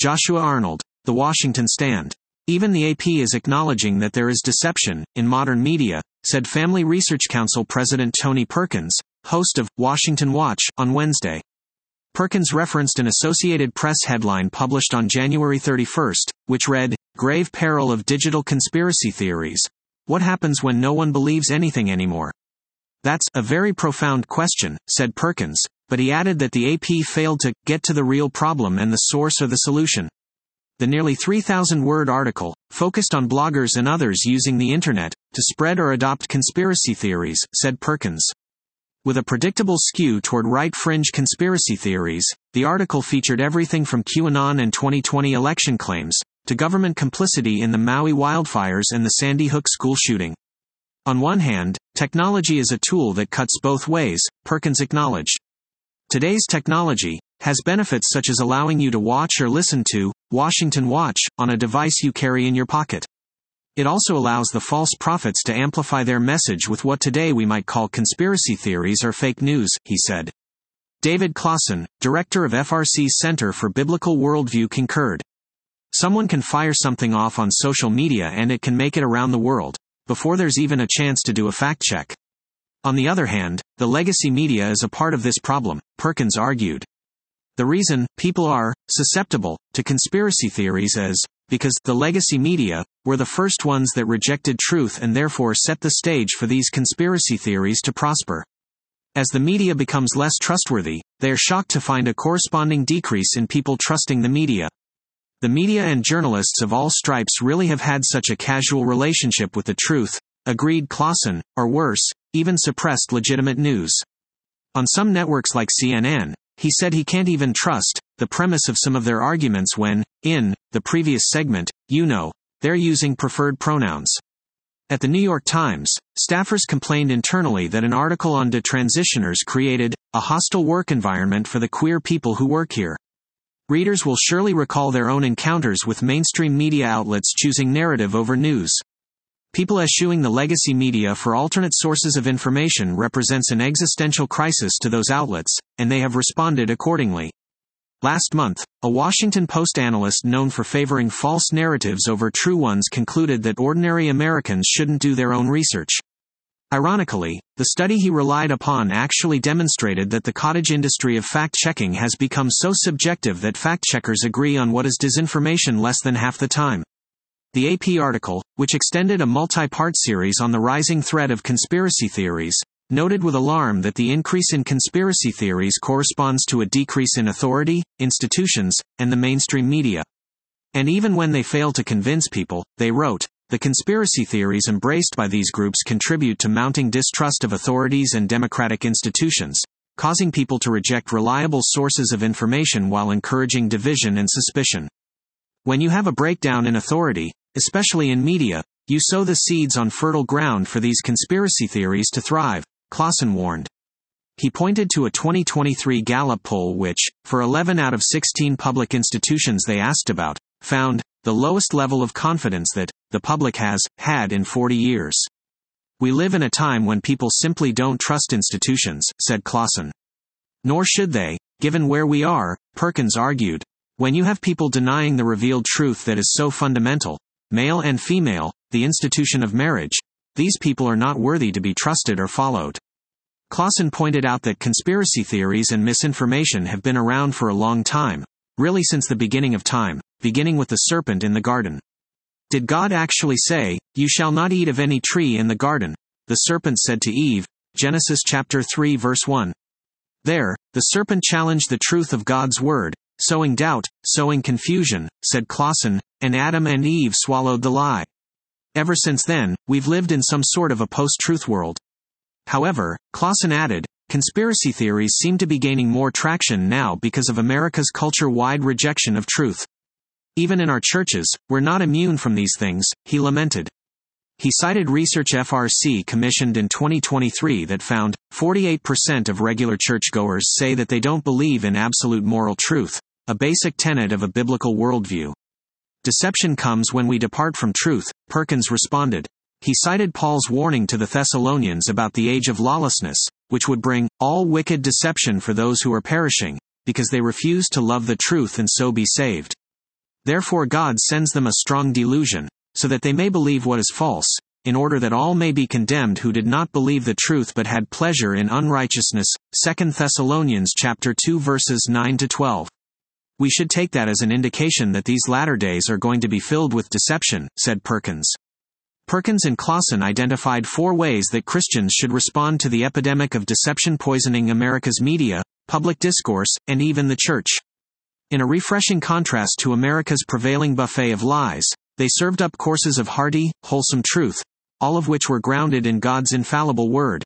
Joshua Arnold, The Washington Stand. Even the AP is acknowledging that there is deception in modern media, said Family Research Council President Tony Perkins, host of Washington Watch, on Wednesday. Perkins referenced an Associated Press headline published on January 31, which read, "Grave peril of digital conspiracy theories. What happens when no one believes anything anymore?" That's a very profound question, said Perkins, but he added that the AP failed to get to the real problem and the source or the solution. The nearly 3,000-word article focused on bloggers and others using the internet to spread or adopt conspiracy theories, said Perkins. With a predictable skew toward right-fringe conspiracy theories, the article featured everything from QAnon and 2020 election claims, to government complicity in the Maui wildfires and the Sandy Hook school shooting. On one hand, technology is a tool that cuts both ways, Perkins acknowledged. Today's technology has benefits such as allowing you to watch or listen to Washington Watch on a device you carry in your pocket. It also allows the false prophets to amplify their message with what today we might call conspiracy theories or fake news, he said. David Clausen, director of FRC's Center for Biblical Worldview, concurred. Someone can fire something off on social media and it can make it around the world, before there's even a chance to do a fact check. On the other hand, the legacy media is a part of this problem, Perkins argued. The reason people are susceptible to conspiracy theories is because the legacy media were the first ones that rejected truth and therefore set the stage for these conspiracy theories to prosper. As the media becomes less trustworthy, they are shocked to find a corresponding decrease in people trusting the media. The media and journalists of all stripes really have had such a casual relationship with the truth, agreed Clausen, or worse, even suppressed legitimate news. On some networks like CNN, he said he can't even trust the premise of some of their arguments when, in the previous segment, they're using preferred pronouns. At the New York Times, staffers complained internally that an article on detransitioners created a hostile work environment for the queer people who work here. Readers will surely recall their own encounters with mainstream media outlets choosing narrative over news. People eschewing the legacy media for alternate sources of information represents an existential crisis to those outlets, and they have responded accordingly. Last month, a Washington Post analyst known for favoring false narratives over true ones concluded that ordinary Americans shouldn't do their own research. Ironically, the study he relied upon actually demonstrated that the cottage industry of fact-checking has become so subjective that fact-checkers agree on what is disinformation less than half the time. The AP article, which extended a multi-part series on the rising threat of conspiracy theories, noted with alarm that the increase in conspiracy theories corresponds to a decrease in authority, institutions, and the mainstream media. And even when they fail to convince people, they wrote, the conspiracy theories embraced by these groups contribute to mounting distrust of authorities and democratic institutions, causing people to reject reliable sources of information while encouraging division and suspicion. When you have a breakdown in authority, especially in media, you sow the seeds on fertile ground for these conspiracy theories to thrive, Clausen warned. He pointed to a 2023 Gallup poll which, for 11 out of 16 public institutions they asked about, found the lowest level of confidence that the public has had in 40 years. We live in a time when people simply don't trust institutions, said Clausen. Nor should they, given where we are, Perkins argued. When you have people denying the revealed truth that is so fundamental, male and female, the institution of marriage, these people are not worthy to be trusted or followed. Clausen pointed out that conspiracy theories and misinformation have been around for a long time, really since the beginning of time, beginning with the serpent in the garden. Did God actually say, "You shall not eat of any tree in the garden"? The serpent said to Eve, Genesis chapter 3 verse 1. There, the serpent challenged the truth of God's word, sowing doubt, sowing confusion, said Clausen, and Adam and Eve swallowed the lie. Ever since then, we've lived in some sort of a post-truth world. However, Clausen added, conspiracy theories seem to be gaining more traction now because of America's culture-wide rejection of truth. Even in our churches, we're not immune from these things, he lamented. He cited research FRC commissioned in 2023 that found 48% of regular churchgoers say that they don't believe in absolute moral truth, a basic tenet of a biblical worldview. Deception comes when we depart from truth, Perkins responded. He cited Paul's warning to the Thessalonians about the age of lawlessness, which would bring all wicked deception for those who are perishing, because they refuse to love the truth and so be saved. Therefore God sends them a strong delusion, so that they may believe what is false, in order that all may be condemned who did not believe the truth but had pleasure in unrighteousness. 2 Thessalonians chapter 2 verses 9 to 12. We should take that as an indication that these latter days are going to be filled with deception, said Perkins. Perkins and Clausen identified 4 ways that Christians should respond to the epidemic of deception poisoning America's media, public discourse, and even the church. In a refreshing contrast to America's prevailing buffet of lies, they served up courses of hearty, wholesome truth, all of which were grounded in God's infallible word.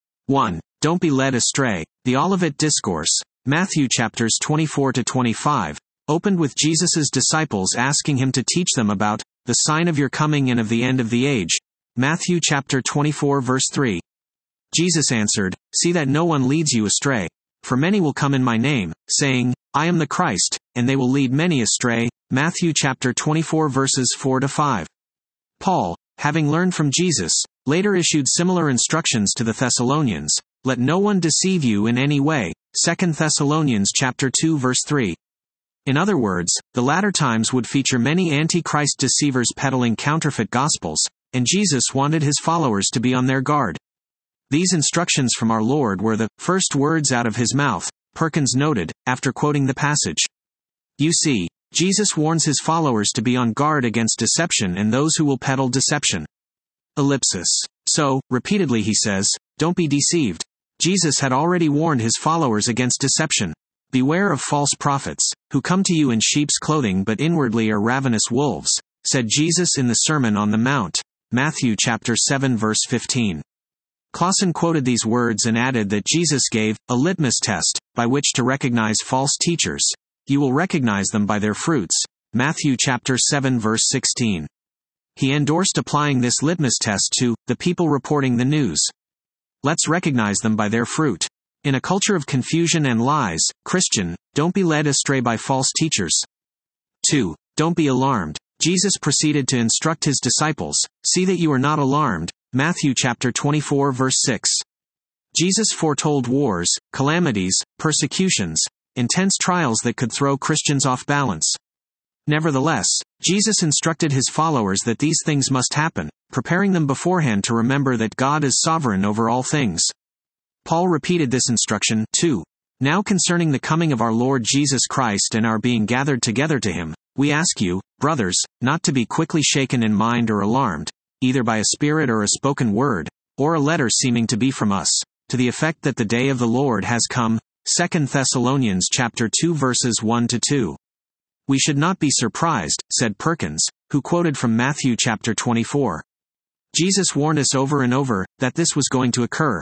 1. Don't be led astray. The Olivet Discourse, Matthew chapters 24 to 25, opened with Jesus' disciples asking him to teach them about the sign of your coming and of the end of the age. Matthew chapter 24 verse 3. Jesus answered, "See that no one leads you astray. For many will come in my name, saying, I am the Christ, and they will lead many astray." Matthew chapter 24 verses 4 to 5. Paul, having learned from Jesus, later issued similar instructions to the Thessalonians. Let no one deceive you in any way. 2 Thessalonians chapter 2 verse 3. In other words, the latter times would feature many anti-Christ deceivers peddling counterfeit gospels, and Jesus wanted his followers to be on their guard. These instructions from our Lord were the first words out of his mouth, Perkins noted, after quoting the passage. You see, Jesus warns his followers to be on guard against deception and those who will peddle deception. Ellipsis. So, repeatedly he says, don't be deceived. Jesus had already warned his followers against deception. Beware of false prophets, who come to you in sheep's clothing but inwardly are ravenous wolves, said Jesus in the Sermon on the Mount, Matthew chapter 7 verse 15. Clausen quoted these words and added that Jesus gave a litmus test by which to recognize false teachers. You will recognize them by their fruits. Matthew chapter 7 verse 16. He endorsed applying this litmus test to the people reporting the news. Let's recognize them by their fruit. In a culture of confusion and lies, Christian, don't be led astray by false teachers. 2. Don't be alarmed. Jesus proceeded to instruct his disciples, see that you are not alarmed. Matthew chapter 24 verse 6. Jesus foretold wars, calamities, persecutions, intense trials that could throw Christians off balance. Nevertheless, Jesus instructed his followers that these things must happen, preparing them beforehand to remember that God is sovereign over all things. Paul repeated this instruction, too. Now concerning the coming of our Lord Jesus Christ and our being gathered together to him, we ask you, brothers, not to be quickly shaken in mind or alarmed, either by a spirit or a spoken word, or a letter seeming to be from us, to the effect that the day of the Lord has come. 2 Thessalonians chapter 2 verses 1 to 2. We should not be surprised, said Perkins, who quoted from Matthew chapter 24. Jesus warned us over and over that this was going to occur.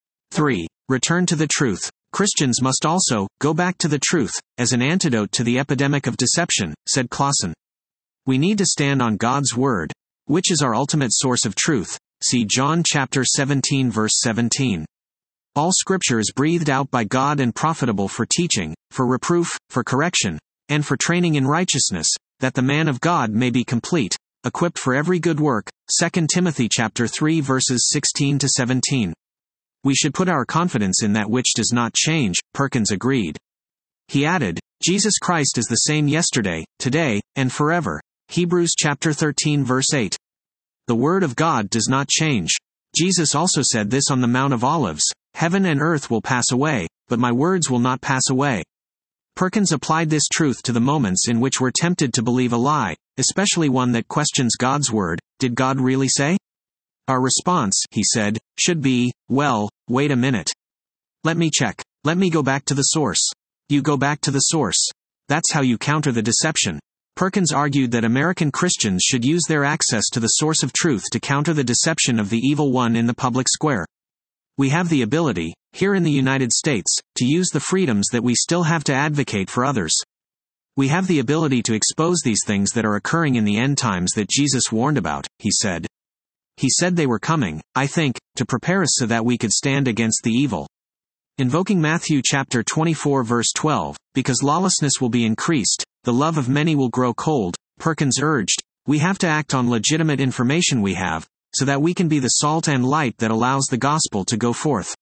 3. Return to the truth. Christians must also go back to the truth, as an antidote to the epidemic of deception, said Clausen. We need to stand on God's word, which is our ultimate source of truth. See John chapter 17 verse 17. All scripture is breathed out by God and profitable for teaching, for reproof, for correction, and for training in righteousness, that the man of God may be complete, equipped for every good work. 2 Timothy chapter 3 verses 16 to 17. We should put our confidence in that which does not change, Perkins agreed. He added, Jesus Christ is the same yesterday, today, and forever. Hebrews chapter 13 verse 8. The word of God does not change. Jesus also said this on the Mount of Olives, heaven and earth will pass away, but my words will not pass away. Perkins applied this truth to the moments in which we're tempted to believe a lie, especially one that questions God's word. Did God really say? Our response, he said, should be, well, wait a minute. Let me check. Let me go back to the source. You go back to the source. That's how you counter the deception. Perkins argued that American Christians should use their access to the source of truth to counter the deception of the evil one in the public square. We have the ability, here in the United States, to use the freedoms that we still have to advocate for others. We have the ability to expose these things that are occurring in the end times that Jesus warned about, he said. He said they were coming, I think, to prepare us so that we could stand against the evil. Invoking Matthew chapter 24 verse 12, because lawlessness will be increased, the love of many will grow cold, Perkins urged, we have to act on legitimate information we have, so that we can be the salt and light that allows the gospel to go forth.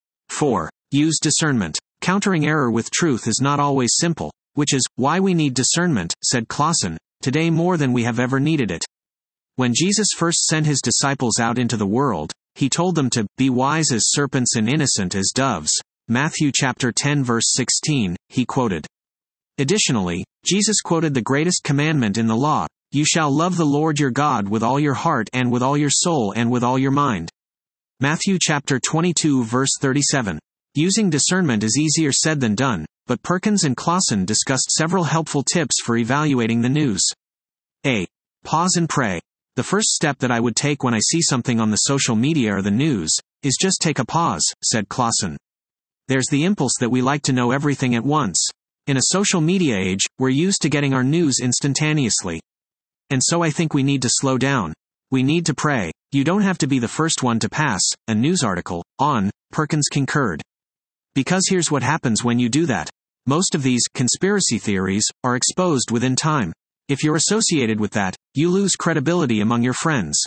4. Use discernment. Countering error with truth is not always simple, which is why we need discernment, said Clausen, today more than we have ever needed it. When Jesus first sent his disciples out into the world, he told them to be wise as serpents and innocent as doves. Matthew chapter 10 verse 16, he quoted. Additionally, Jesus quoted the greatest commandment in the law, "You shall love the Lord your God with all your heart and with all your soul and with all your mind." Matthew chapter 22 verse 37. Using discernment is easier said than done, but Perkins and Clausen discussed several helpful tips for evaluating the news. A. Pause and pray. The first step that I would take when I see something on the social media or the news is just take a pause, said Clausen. There's the impulse that we like to know everything at once. In a social media age, we're used to getting our news instantaneously. And so I think we need to slow down. We need to pray. You don't have to be the first one to pass a news article on, Perkins concurred. Because here's what happens when you do that. Most of these conspiracy theories are exposed within time. If you're associated with that, you lose credibility among your friends.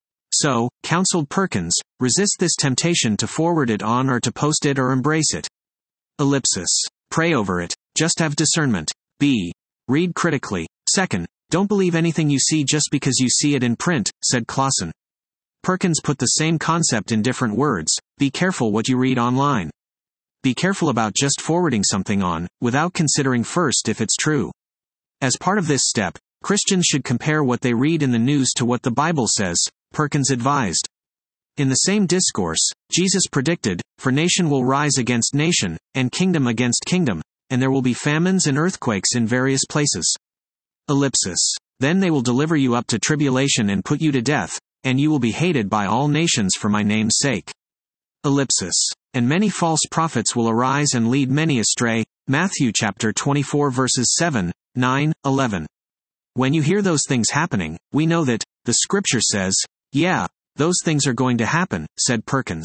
So, counseled Perkins, resist this temptation to forward it on or to post it or embrace it. Ellipsis. Pray over it. Just have discernment. B. Read critically. Second, don't believe anything you see just because you see it in print, said Clausen. Perkins put the same concept in different words. Be careful what you read online. Be careful about just forwarding something on, without considering first if it's true. As part of this step, Christians should compare what they read in the news to what the Bible says, Perkins advised. In the same discourse, Jesus predicted, "For nation will rise against nation, and kingdom against kingdom, and there will be famines and earthquakes in various places." Ellipsis. Then they will deliver you up to tribulation and put you to death, and you will be hated by all nations for my name's sake. Ellipsis. And many false prophets will arise and lead many astray. Matthew chapter 24 verses 7, 9, 11. When you hear those things happening, we know that the scripture says, yeah, those things are going to happen, said Perkins.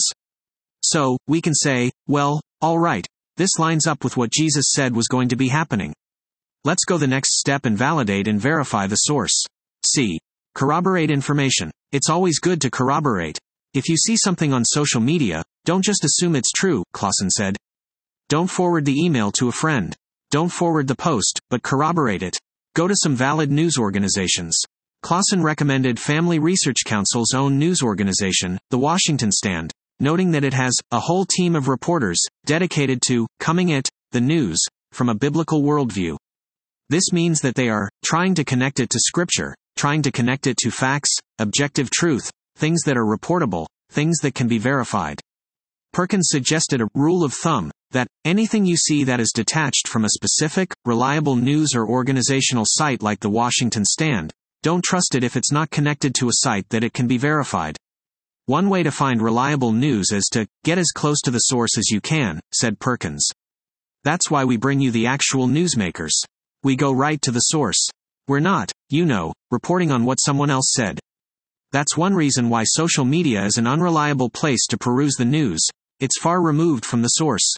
So, we can say, well, all right, this lines up with what Jesus said was going to be happening. Let's go the next step and validate and verify the source. C. Corroborate information. It's always good to corroborate. If you see something on social media, don't just assume it's true, Clausen said. Don't forward the email to a friend. Don't forward the post, but corroborate it. Go to some valid news organizations. Clausen recommended Family Research Council's own news organization, The Washington Stand, noting that it has a whole team of reporters dedicated to coming at the news from a biblical worldview. This means that they are trying to connect it to Scripture, trying to connect it to facts, objective truth, things that are reportable, things that can be verified. Perkins suggested a rule of thumb, that anything you see that is detached from a specific, reliable news or organizational site like the Washington Stand, don't trust it if it's not connected to a site that it can be verified. One way to find reliable news is to get as close to the source as you can, said Perkins. That's why we bring you the actual newsmakers. We go right to the source. We're not, reporting on what someone else said. That's one reason why social media is an unreliable place to peruse the news. It's far removed from the source.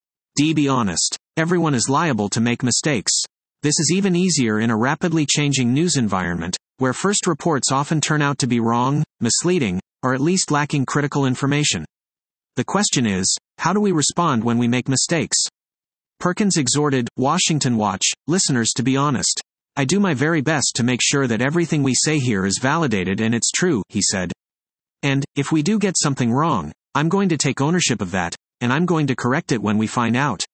D. Be honest. Everyone is liable to make mistakes. This is even easier in a rapidly changing news environment, where first reports often turn out to be wrong, misleading, or at least lacking critical information. The question is, how do we respond when we make mistakes? Perkins exhorted Washington Watch listeners to be honest. I do my very best to make sure that everything we say here is validated and it's true, he said. And, if we do get something wrong, I'm going to take ownership of that, and I'm going to correct it when we find out.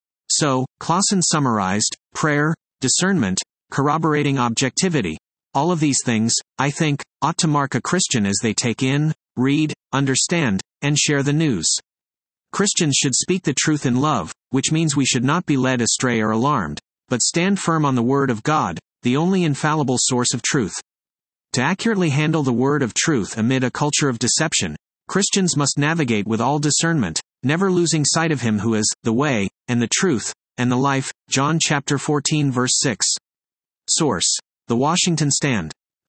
So, Clausen summarized, prayer, discernment, corroborating objectivity. All of these things, I think, ought to mark a Christian as they take in, read, understand, and share the news. Christians should speak the truth in love, which means we should not be led astray or alarmed, but stand firm on the Word of God, the only infallible source of truth. To accurately handle the word of truth amid a culture of deception, Christians must navigate with all discernment, never losing sight of Him who is the way, and the truth, and the life. John chapter 14 verse 6. Source: The Washington Stand.